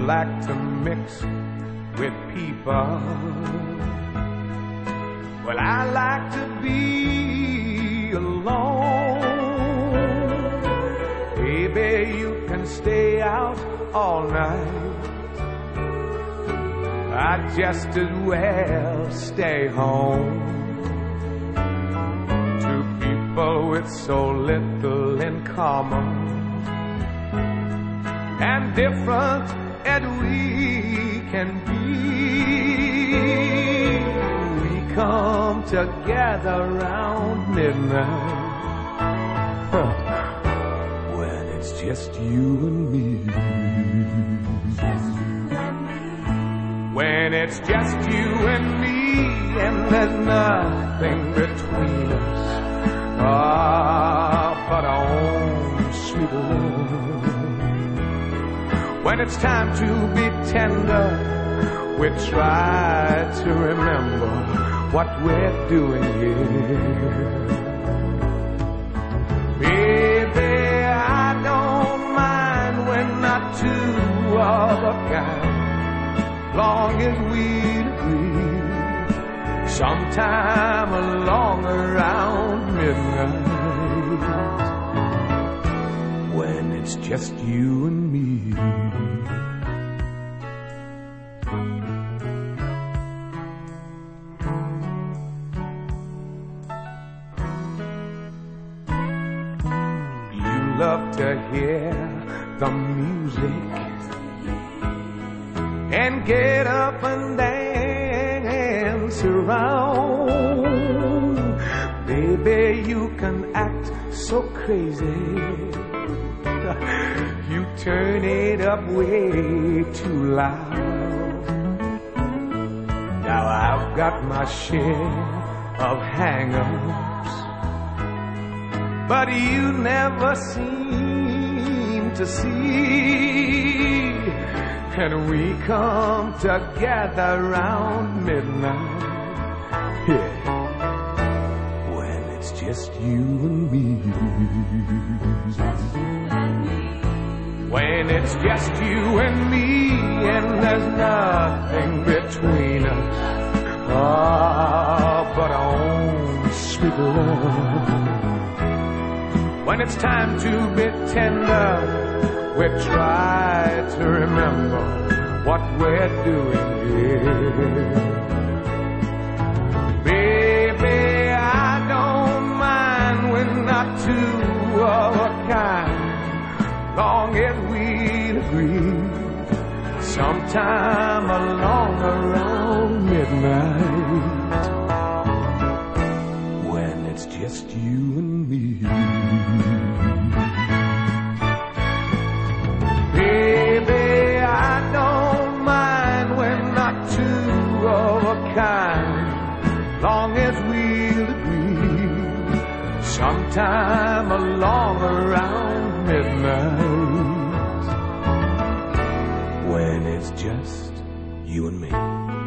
like to mix with people. Well, I like to be alone. Baby, you can stay out all night. I'd just as well stay home. Two people with so little in common, and different as we can be, we come together around midnight, when it's just you and me. When it's just you and me, and there's nothing between us, but our own sweet love. When it's time to be tender, we try to remember what we're doing here. Baby, I don't mind we're not two of a kind, long as we agree sometime along around midnight, when it's just you and me. You love to hear the music and get up and dance around. Baby, you can act so crazy, you turn it up way too loud. Now I've got my share of hang-ups, but you never seem to see. And we come together around midnight, yeah, when it's just you and me. When it's just you and me, and there's nothing between us, but our own sweet love. When it's time to be tender, we try to remember what we're doing here. Baby, I don't mind we're not two of a kind, long as we agree sometime along around midnight, when it's just you and me. Baby, I don't mind we're not two of a kind, long as we'll agree sometime along around midnight, when it's just you and me.